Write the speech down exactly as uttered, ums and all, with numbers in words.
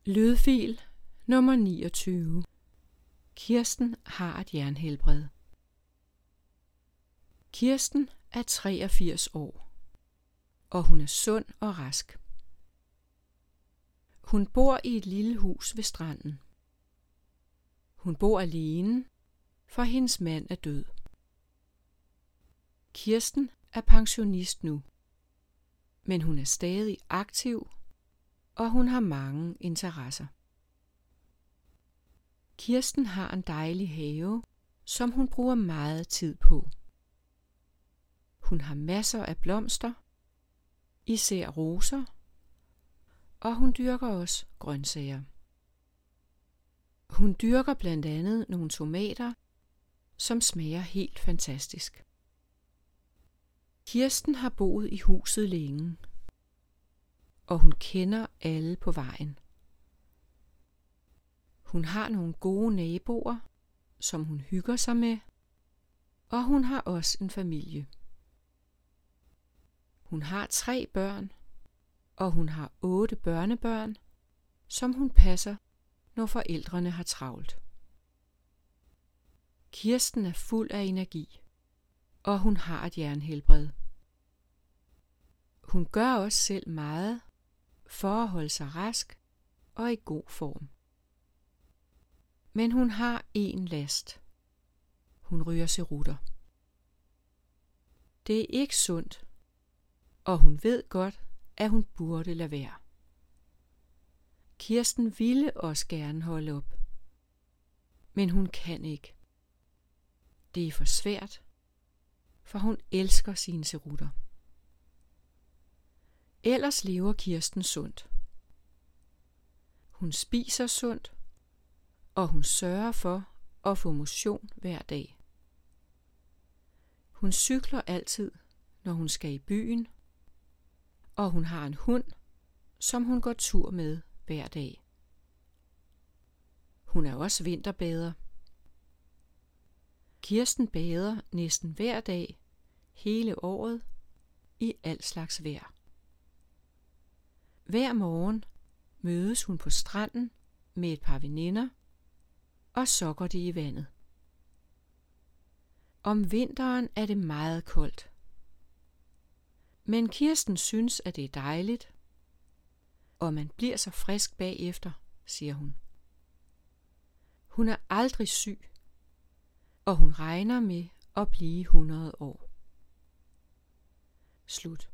Lydfil nummer niogtyve. Kirsten har et jernhelbred. Kirsten er treogfirs år, og hun er sund og rask. Hun bor i et lille hus ved stranden. Hun bor alene, for hendes mand er død. Kirsten er pensionist nu, men hun er stadig aktiv, og hun har mange interesser. Kirsten har en dejlig have, som hun bruger meget tid på. Hun har masser af blomster, især roser, og hun dyrker også grøntsager. Hun dyrker blandt andet nogle tomater, som smager helt fantastisk. Kirsten har boet i huset længe, og hun kender alle på vejen. Hun har nogle gode naboer, som hun hygger sig med, og hun har også en familie. Hun har tre børn, og hun har otte børnebørn, som hun passer, når forældrene har travlt. Kirsten er fuld af energi, og hun har et jernhelbred. Hun gør også selv meget for at holde sig rask og i god form. Men hun har én last. Hun ryger cerutter. Det er ikke sundt, og hun ved godt, at hun burde lade være. Kirsten ville også gerne holde op, men hun kan ikke. Det er for svært, for hun elsker sine cerutter. Ellers lever Kirsten sundt. Hun spiser sundt, og hun sørger for at få motion hver dag. Hun cykler altid, når hun skal i byen, og hun har en hund, som hun går tur med hver dag. Hun er også vinterbader. Kirsten bader næsten hver dag, hele året, i al slags vejr. Hver morgen mødes hun på stranden med et par veninder, og så går de i vandet. Om vinteren er det meget koldt. Men Kirsten synes, at det er dejligt, og man bliver så frisk bagefter, siger hun. Hun er aldrig syg, og hun regner med at blive hundrede år. Slut.